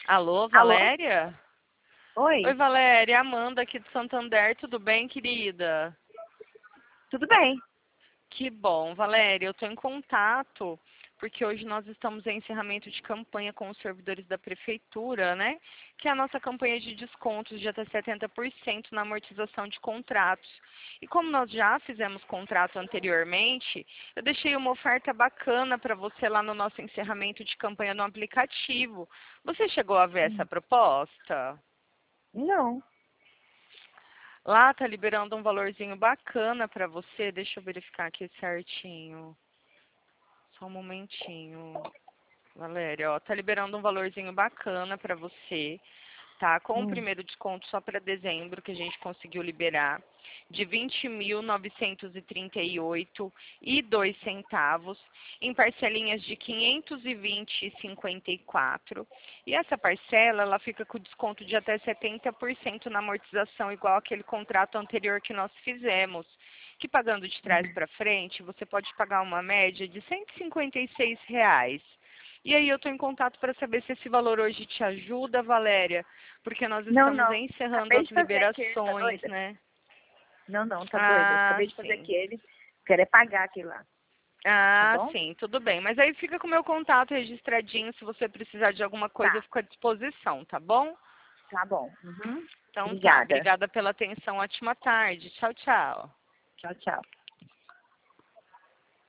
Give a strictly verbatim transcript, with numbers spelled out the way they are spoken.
Alô, Alô? Valéria? Oi, Oi, Valéria, Amanda aqui de Santander, tudo bem, querida? tudo bem? Que bom, Valéria, eu estou em contato porque hoje nós estamos em encerramento de campanha com os servidores da prefeitura, né? Que é a nossa campanha de descontos de até setenta por cento na amortização de contratos. E como nós já fizemos contrato anteriormente, eu deixei uma oferta bacana para você lá no nosso encerramento de campanha no aplicativo. Você chegou a ver essa proposta? Não. Lá tá liberando um valorzinho bacana para você. Deixa eu verificar aqui certinho. Só um momentinho, Valéria. Ó, tá liberando um valorzinho bacana para você, tá? Com o Hum. primeiro desconto só para dezembro que a gente conseguiu liberar de vinte mil novecentos e trinta e oito e dois centavos em parcelinhas de quinhentos e vinte e cinquenta e quatro. E essa parcela ela fica com desconto de até setenta por cento na amortização igual aquele contrato anterior que nós fizemos. Que pagando de trás para frente, você pode pagar uma média de cento e cinquenta e seis reais. E aí eu estou em contato para saber se esse valor hoje te ajuda, Valéria, porque nós Não, estamos não. encerrando Acabei as de fazer aquele, tá liberações, doida? né? Não, não, tá doida. Ah, Acabei de fazer sim. aquele. Quero é pagar aquele lá, tá Ah, bom? sim, tudo bem. Mas aí fica com o meu contato registradinho, se você precisar de alguma coisa, eu Tá, fico à disposição, tá bom? tá bom. Uhum. Então tá, Obrigada. obrigada pela atenção, ótima tarde. Tchau, tchau. Tchau, tchau.